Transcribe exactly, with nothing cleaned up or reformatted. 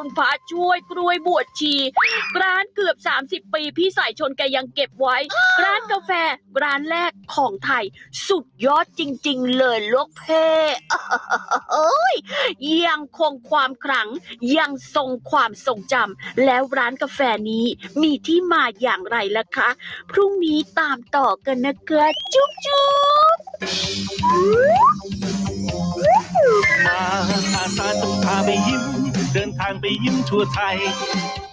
คุณพระช่วยกล้วยบวชชีร้านเกือบสามสิบปีพี่สายชนแกยังเก็บไว้ร้านกาแฟร้านแรกของไทยสุดยอดจริงๆเลยลูกเพ่เอ้ยยังคงความขลังยังทรงความทรงจำแล้วร้านกาแฟนี้มีที่มาอย่างไรล่ะคะพรุ่งนี้ตามต่อกันนะคะจุ๊บจุ๊บมาอาสาจะพาไปยิ้มเดินทางไปยิ้มทั่วไทย